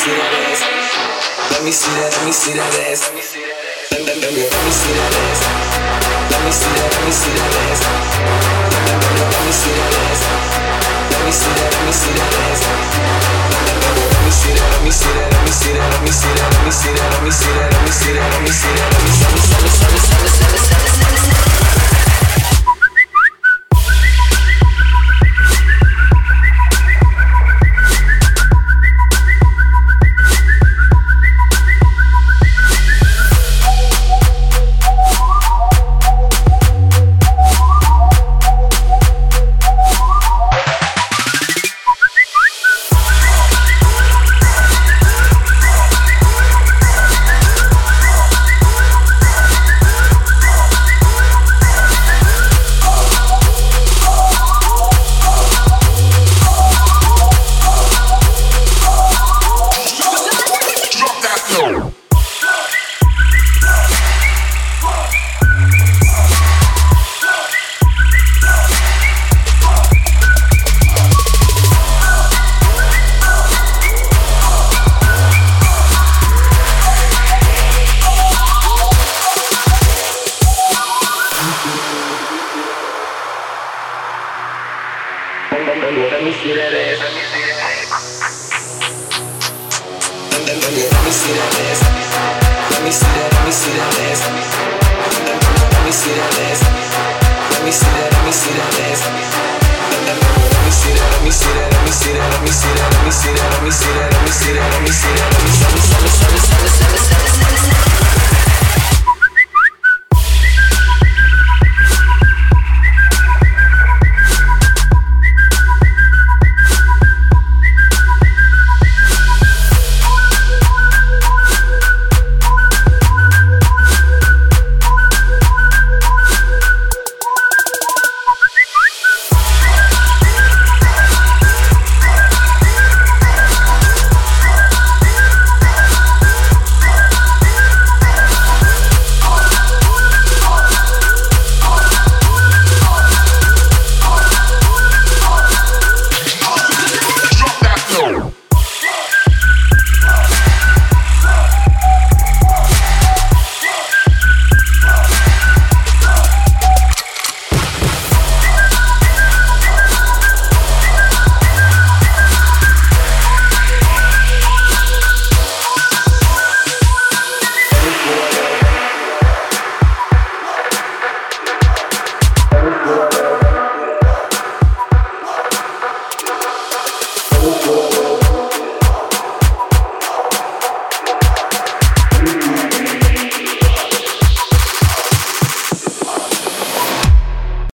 see that ass. Let me see that, let me see that ass. Let me see that ass. Let me see that, let me see that ass. Let me see that ass. Let me see that, let me see that ass. Let me see that, let me see that, let me see that, let me see that, let me see that, let me see that, let me see that, let me see that, let me see that. Let me see that ass. Let me see that ass. Let me see that. Let me see that ass. Let me see that ass. Let me see that. Let me see that ass. Let me see that. Let me see that. Let me see that. Let me see that. Let me see that. Let me see that. Let me see that. Let me see that. Let me see that. Let me see that.